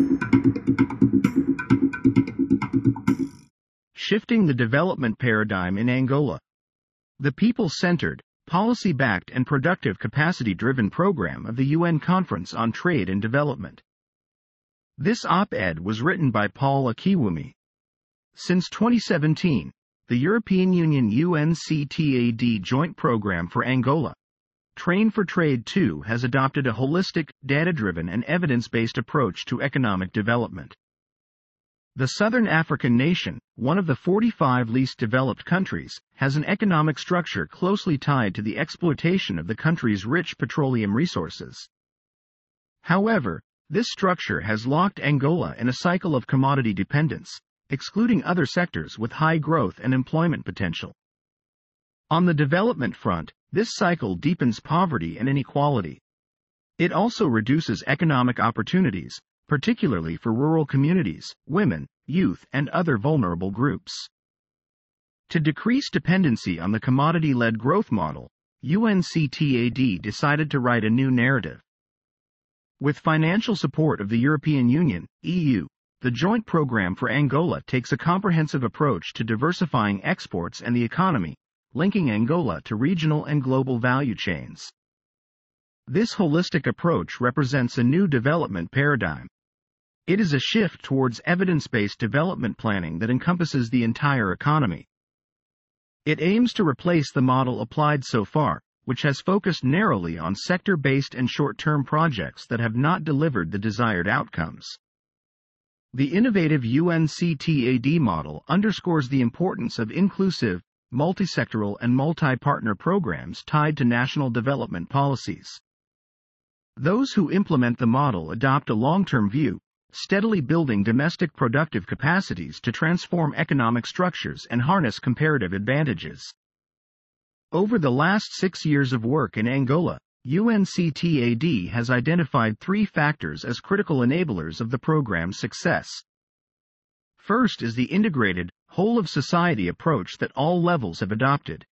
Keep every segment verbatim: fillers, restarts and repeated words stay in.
Shifting the development paradigm in Angola. The people-centered, policy-backed and productive capacity-driven program of the U N Conference on Trade and Development. This op-ed was written by Paul Akiwumi. Since twenty seventeen, the European Union U N C T A D Joint Program for Angola, Train for Trade two, has adopted a holistic, data-driven and evidence-based approach to economic development. The Southern African nation, one of the forty-five least developed countries, has an economic structure closely tied to the exploitation of the country's rich petroleum resources. However, this structure has locked Angola in a cycle of commodity dependence, excluding other sectors with high growth and employment potential. On the development front, this cycle deepens poverty and inequality. It also reduces economic opportunities, particularly for rural communities, women, youth, and other vulnerable groups. To decrease dependency on the commodity-led growth model, U N C T A D decided to write a new narrative. With financial support of the European Union, E U, the Joint Program for Angola takes a comprehensive approach to diversifying exports and the economy, linking Angola to regional and global value chains. This holistic approach represents a new development paradigm. It is a shift towards evidence-based development planning that encompasses the entire economy. It aims to replace the model applied so far, which has focused narrowly on sector-based and short-term projects that have not delivered the desired outcomes. The innovative U N C T A D model underscores the importance of inclusive, multisectoral and multi-partner programs tied to national development policies. Those who implement the model adopt a long-term view, steadily building domestic productive capacities to transform economic structures and harness comparative advantages. Over the last six years of work in Angola, U N C T A D has identified three factors as critical enablers of the program's success. First is the integrated, whole-of-society approach that all levels have adopted.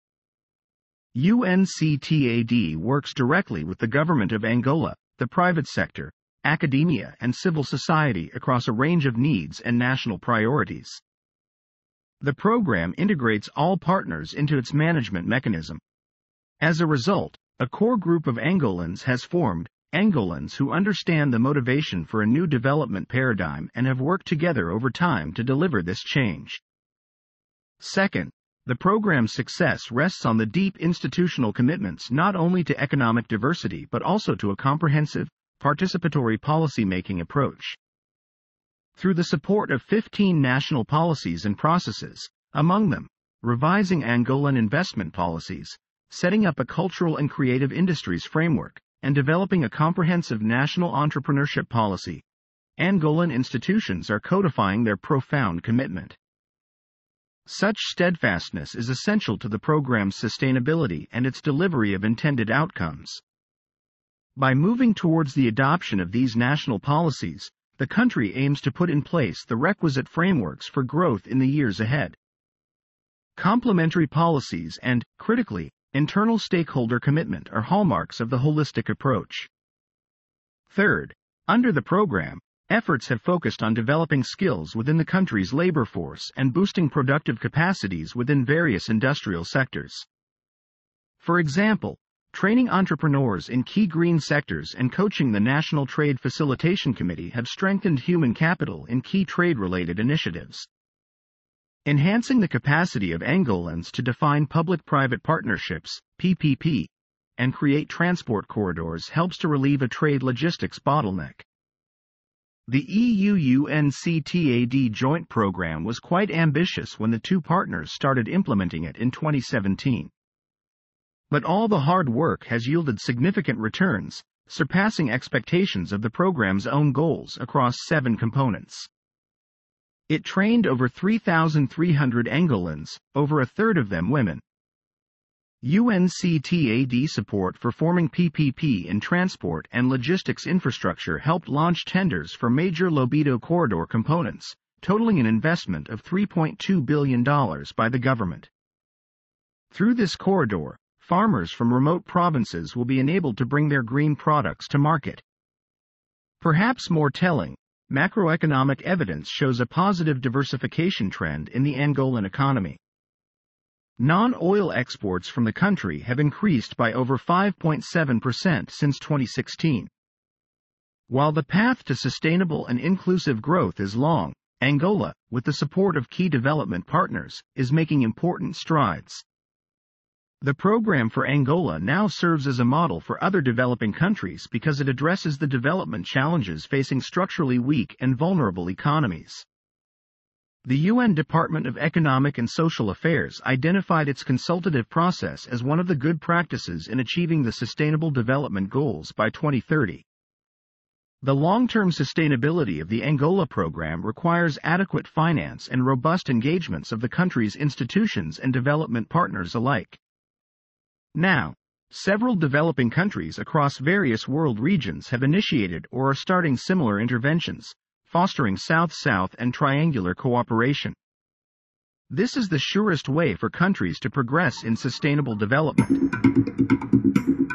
U N C T A D works directly with the government of Angola, the private sector, academia and civil society across a range of needs and national priorities. The program integrates all partners into its management mechanism. As a result, a core group of Angolans has formed, Angolans who understand the motivation for a new development paradigm and have worked together over time to deliver this change. Second, the program's success rests on the deep institutional commitments not only to economic diversity but also to a comprehensive, participatory policy-making approach. Through the support of fifteen national policies and processes, among them, revising Angolan investment policies, setting up a cultural and creative industries framework, and developing a comprehensive national entrepreneurship policy, Angolan institutions are codifying their profound commitment. Such steadfastness is essential to the program's sustainability and its delivery of intended outcomes. By moving towards the adoption of these national policies, the country aims to put in place the requisite frameworks for growth in the years ahead. Complementary policies and, critically, internal stakeholder commitment are hallmarks of the holistic approach. Third, under the program, efforts have focused on developing skills within the country's labor force and boosting productive capacities within various industrial sectors. For example, training entrepreneurs in key green sectors and coaching the National Trade Facilitation Committee have strengthened human capital in key trade-related initiatives. Enhancing the capacity of Angolans to define public-private partnerships, P P P, and create transport corridors helps to relieve a trade logistics bottleneck. The E U U N C T A D joint program was quite ambitious when the two partners started implementing it in twenty seventeen. But all the hard work has yielded significant returns, surpassing expectations of the program's own goals across seven components. It trained over three thousand three hundred Angolans, over a third of them women. U N C T A D support for forming P P P in transport and logistics infrastructure helped launch tenders for major Lobito corridor components, totaling an investment of three point two billion dollars by the government. Through this corridor, farmers from remote provinces will be enabled to bring their green products to market. Perhaps more telling, macroeconomic evidence shows a positive diversification trend in the Angolan economy. Non-oil exports from the country have increased by over five point seven percent since twenty sixteen. While the path to sustainable and inclusive growth is long, Angola, with the support of key development partners, is making important strides. The program for Angola now serves as a model for other developing countries because it addresses the development challenges facing structurally weak and vulnerable economies. The U N Department of Economic and Social Affairs identified its consultative process as one of the good practices in achieving the Sustainable Development Goals by twenty thirty. The long-term sustainability of the Angola program requires adequate finance and robust engagements of the country's institutions and development partners alike. Now, several developing countries across various world regions have initiated or are starting similar interventions, fostering South-South and triangular cooperation. This is the surest way for countries to progress in sustainable development.